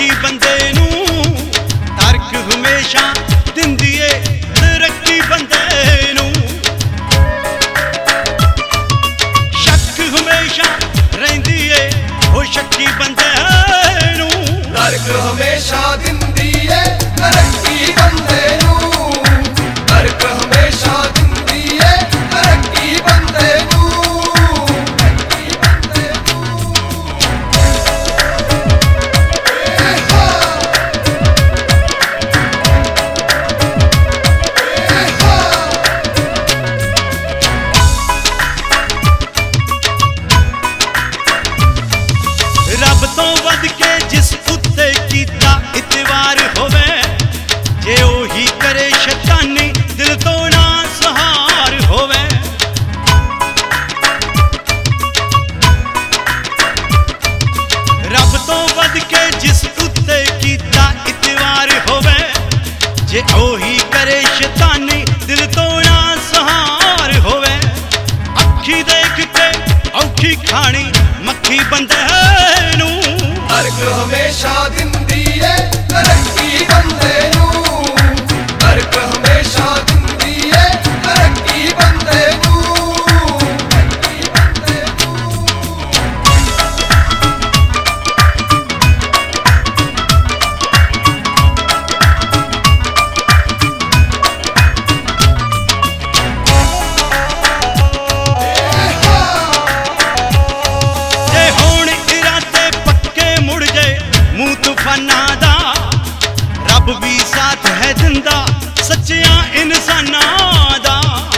Lucky बंदे नू तरक हमेशा दिंदी है तरक्की बंदे नू। शक हमेशा रहिंदी है ओ शक्की बंदे नू तरक हमेशा दिंदी है तरक्की बंदे नू। तरक हमेशा दिंदी है तरक्की बंदे नू। रब तो वध के जिस उत्ते कीता इतवार होवे जे ओही करे शैतानी दिल तो ना सहार होवे। रब तो वध के जिस उत्ते कीता इतवार होवे जे ओही करे शैतानी दिल तो ना सहार होवे। अखी देख के औखी खानी मक्खी बंदे नू तरक हमेशा दिंदी है तरक्की बंदे नू। तरक हमेशा दिंदी है तरक्की बंदे नू। जे होण इरादे पक्के मुड़ गए मुंह तूफाना दा रब भी साथ है दिंदा सच्चियां इंसाना दा।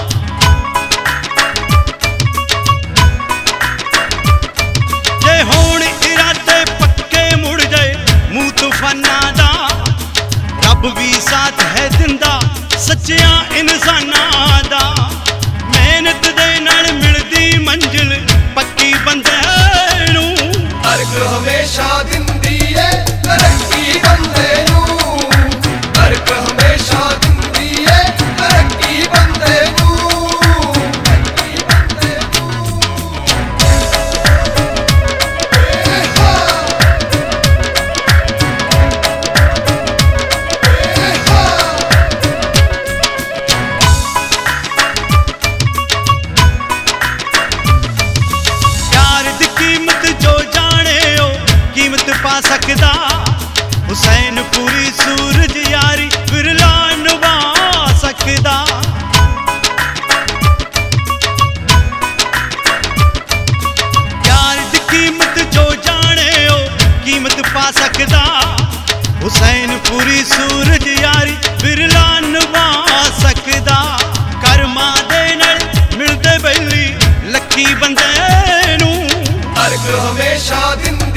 जे होण इरादे पक्के मुड़ गए मुंह तूफाना दा रब भी साथ है दिंदा सच्चियां इंसाना दा। मेहनत दे नाल मिलदी मंजिल पक्की बंदे नू तरक हमेशा दिंदी है तरक्की बंदे नू। तरक हमेशा दिंदी है तरक्की बंदे नू। प्यार दी कीमत जो जाने ओ कीमत पा सकदा। हुसैन पूरी सूरज यारी बिरला निभा सकदा। प्यार दी कीमत जो जाने ओ कीमत पा सकदा। हुसैन पूरी सूरज यारी बिरला निभा सकदा। कर्मा दे नाल मिलदे बैली लकी बंदे नू तरक हमेशा दिंदी